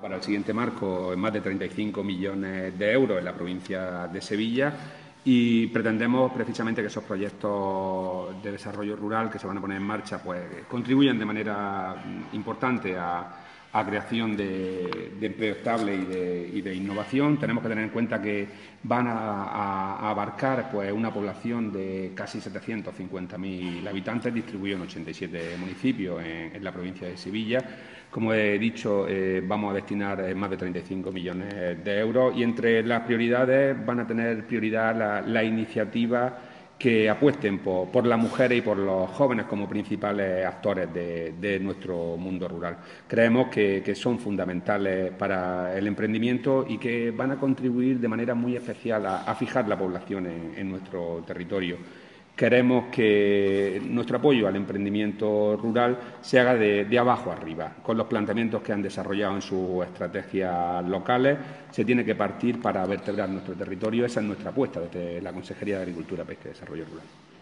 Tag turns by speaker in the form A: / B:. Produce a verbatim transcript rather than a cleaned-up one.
A: Para el siguiente marco, más de treinta y cinco millones de euros en la provincia de Sevilla, y pretendemos precisamente que esos proyectos de desarrollo rural que se van a poner en marcha pues contribuyan de manera importante a a creación de, de empleo estable y de, y de innovación. Tenemos que tener en cuenta que van a, a, a abarcar pues, una población de casi setecientos cincuenta mil habitantes distribuidos en ochenta y siete municipios en, en la provincia de Sevilla. Como he dicho, eh, vamos a destinar eh, más de treinta y cinco millones de euros y entre las prioridades van a tener prioridad la, la iniciativa que apuesten por, por las mujeres y por los jóvenes como principales actores de, de nuestro mundo rural. Creemos que, que son fundamentales para el emprendimiento y que van a contribuir de manera muy especial a, a fijar la población en, en nuestro territorio. Queremos que nuestro apoyo al emprendimiento rural se haga de, de abajo arriba, con los planteamientos que han desarrollado en sus estrategias locales. Se tiene que partir para vertebrar nuestro territorio. Esa es nuestra apuesta desde la Consejería de Agricultura, Pesca y Desarrollo Rural.